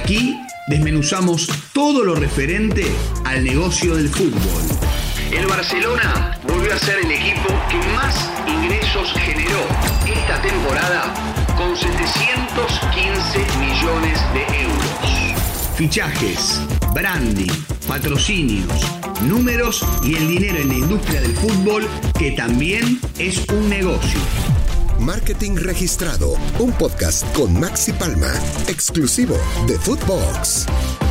Aquí desmenuzamos todo lo referente al negocio del fútbol. El Barcelona volvió a ser el equipo que más ingresos generó esta temporada con 715 millones de euros. Fichajes, branding, patrocinios, números y el dinero en la industria del fútbol, que también es un negocio. Marketing Registrado, un podcast con Maxi Palma, exclusivo de Footbox.